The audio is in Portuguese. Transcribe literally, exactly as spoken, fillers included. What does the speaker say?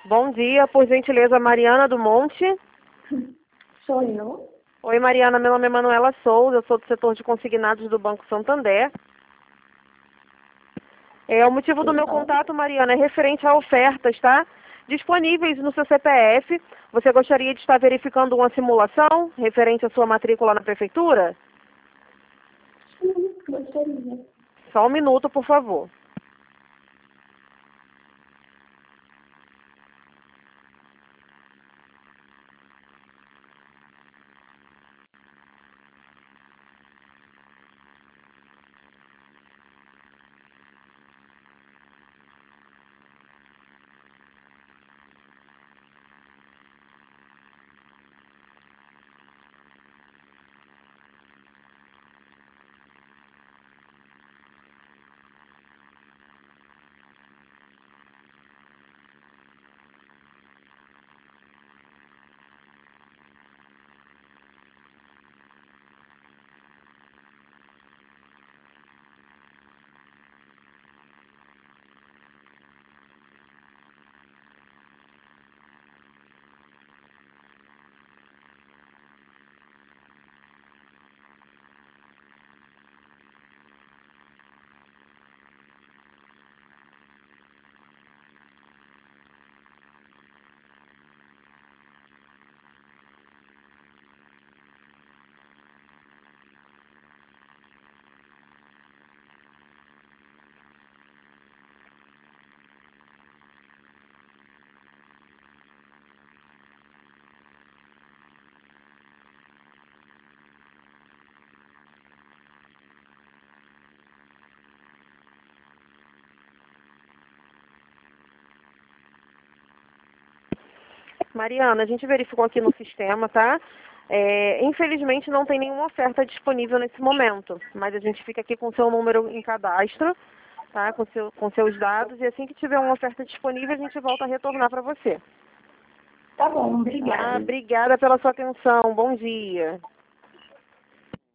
Bom dia, por gentileza, Mariana do Monte. Sou eu. Oi, Mariana, meu nome é Manuela Souza, eu sou do setor de consignados do Banco Santander. É, o motivo do meu contato, Mariana, é referente a ofertas, tá? Disponíveis no seu C P F. Você gostaria de estar verificando uma simulação referente à sua matrícula na prefeitura? Sim, gostaria. Só um minuto, por favor. Mariana, a gente verificou aqui no sistema, tá? É, infelizmente não tem nenhuma oferta disponível nesse momento, mas a gente fica aqui com seu número em cadastro, tá? Com, seu, com seus dados, e assim que tiver uma oferta disponível, a gente volta a retornar para você. Tá bom, Ah, obrigada. obrigada pela sua atenção. Bom dia.